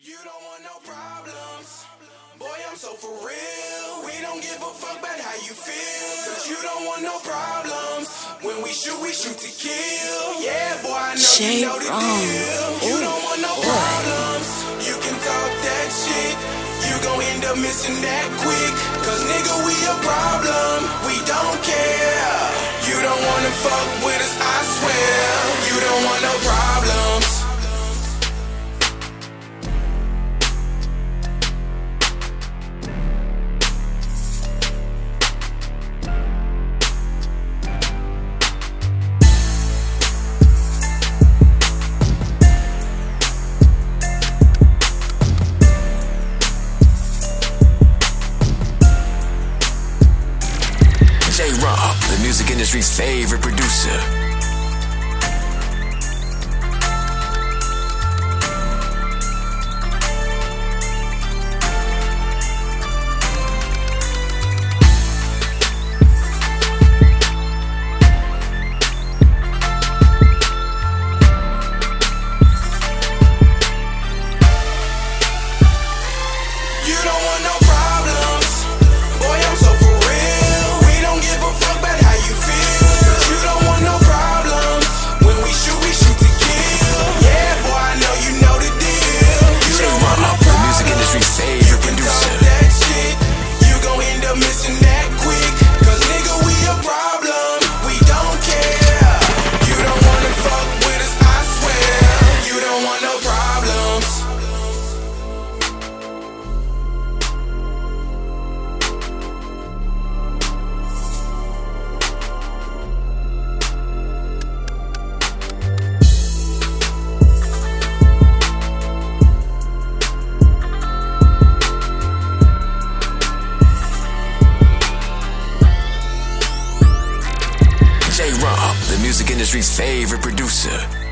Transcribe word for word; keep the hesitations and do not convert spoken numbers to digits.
You don't want no problems. Boy, I'm so for real. We don't give a fuck about how you feel. Cause you don't want no problems. When we shoot, we shoot to kill. Yeah, boy, I know Shay you know the Wrong. deal. You Ooh, don't want no boy. problems. You can talk that shit. You gon' end up missing that quick. Cause nigga, we a problem. We don't care. You don't wanna fuck with us, I swear. You don't want no problems. J-Rob, the music industry's favorite producer. You don't want no problems. Boy, I'm so for real. We don't give a fuck about how you feel. Cause you don't want no problems. When we shoot, we shoot to kill. Yeah, boy, I know you know the deal. You don't want no J-Rob, the music problems. industry's You favorite can talk producer. that shit. You gon' end up missing that quick. Cause nigga, we a problem. We don't care. You don't wanna fuck with us, I swear. You don't want no problems. J-Rob, the music industry's favorite producer.